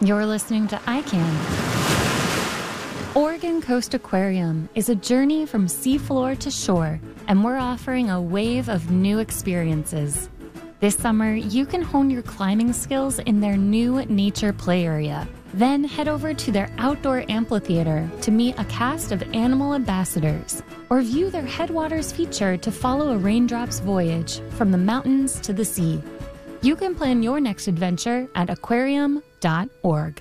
You're listening to iCan. Oregon Coast Aquarium is a journey from seafloor to shore, and we're offering a wave of new experiences. This summer, you can hone your climbing skills in their new nature play area. Then head over to their outdoor amphitheater to meet a cast of animal ambassadors, or view their Headwaters feature to follow a raindrop's voyage from the mountains to the sea. You can plan your next adventure at aquarium.org.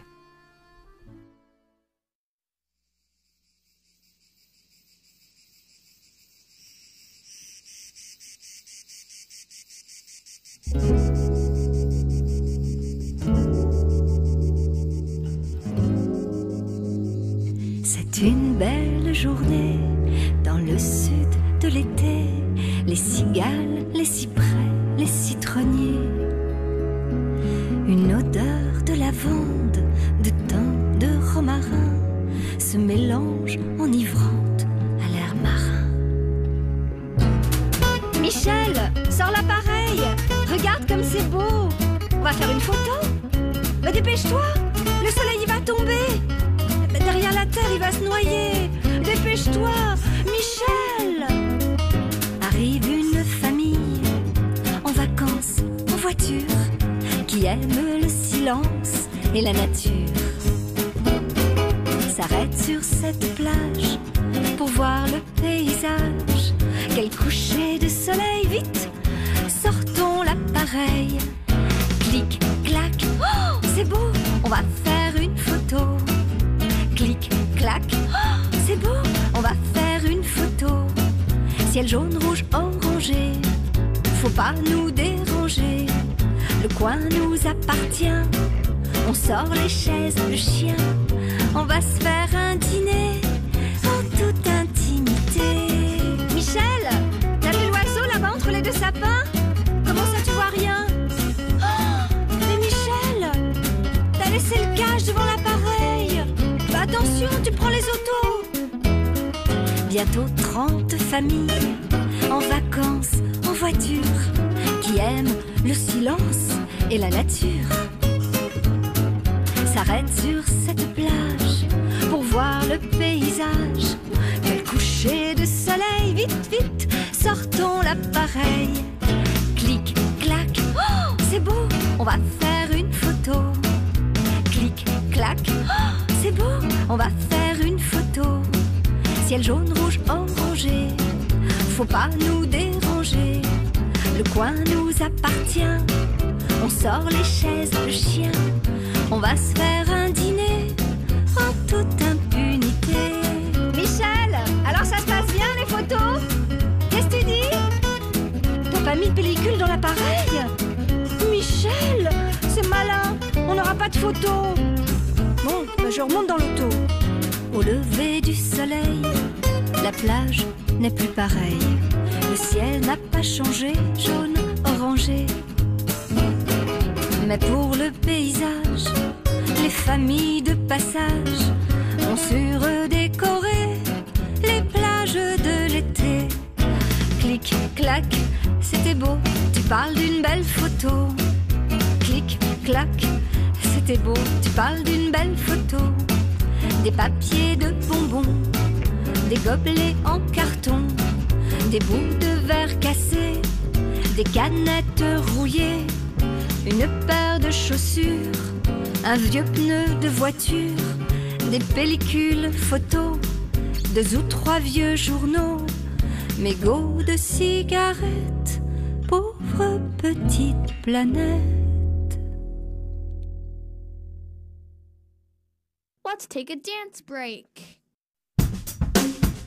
C'est une belle journée dans le sud de l'été. Les cigales, les cyprès, les citronniers. Une odeur de lavande, de thym, de romarin se mélange enivrante à l'air marin. Michel, sors l'appareil. Regarde comme c'est beau. On va faire une photo. Mais dépêche-toi, le soleil il va tomber. Derrière la terre il va se noyer. Dépêche-toi, Michel. Arrive une famille en vacances, en voiture, qui aime le silence et la nature. S'arrête sur cette plage pour voir le paysage. Quel coucher de soleil, vite, sortons l'appareil. Clic, clac, oh, c'est beau, on va faire une photo. Clic, clac, oh, c'est beau, on va faire une photo. Ciel jaune, rouge, orangé, faut pas nous déranger. Le coin nous appartient, on sort les chaises, le chien. On va se faire un dîner en toute intimité. Michel, t'as vu l'oiseau là-bas entre les deux sapins? Comment ça tu vois rien? Oh, mais Michel, t'as laissé le cache devant l'appareil. Bah attention, tu prends les autos. Bientôt 30 familles en vacances, en voiture, qui aiment le silence et la nature. S'arrête sur cette plage pour voir le paysage. Quel coucher de soleil, vite, vite, sortons l'appareil. Clic, clac, oh, c'est beau, on va faire une photo. Clic, clac, oh, c'est beau, on va faire une photo. Ciel jaune, rouge, orangé, faut pas nous déranger. Le coin nous appartient, on sort les chaises, le chien. On va se faire un dîner en toute impunité. Michel, alors ça se passe bien les photos? Qu'est-ce que tu dis? T'as pas mis de pellicule dans l'appareil? Michel, c'est malin, on n'aura pas de photos. Bon, bah je remonte dans l'auto. Au lever du soleil, la plage n'est plus pareille. Le ciel n'a pas changé, jaune, orangé. Mais pour le paysage, les familles de passage ont surdécoré les plages de l'été. Clic, clac, c'était beau, tu parles d'une belle photo. Clic, clac, c'était beau, tu parles d'une belle photo. Des papiers de bonbons, des gobelets en carton, des bouts de verre cassés, des canettes rouillées, une paire de chaussures, un vieux pneu de voiture, des pellicules photos, 2 ou 3 vieux journaux, mégots de cigarettes, pauvre petite planète. Let's take a dance break.